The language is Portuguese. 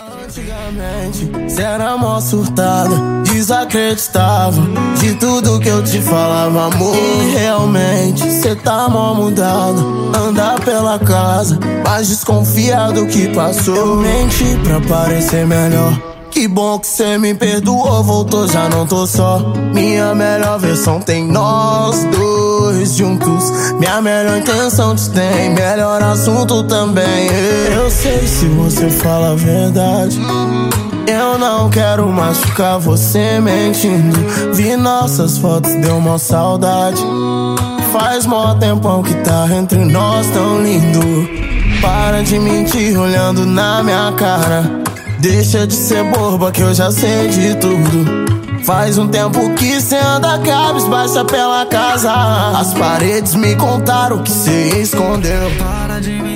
Antigamente, cê era mó surtada, desacreditava de tudo que eu te falava, amor. E realmente, cê tá mó mudada, anda pela casa, mas desconfia do que passou. Eu menti pra parecer melhor. Que bom que cê me perdoou, voltou, já não tô só. Minha melhor versão tem nós dois juntos. Minha melhor intenção te tem, melhor assunto também. Eu sei se você fala a verdade, eu não quero machucar você mentindo. Vi nossas fotos, deu mó saudade. Faz mó tempão que tá entre nós tão lindo. Para de mentir olhando na minha cara. Deixa de ser boba que eu já sei de tudo. Faz um tempo que cê anda cabisbaixa pela casa. As paredes me contaram que cê escondeu. Para de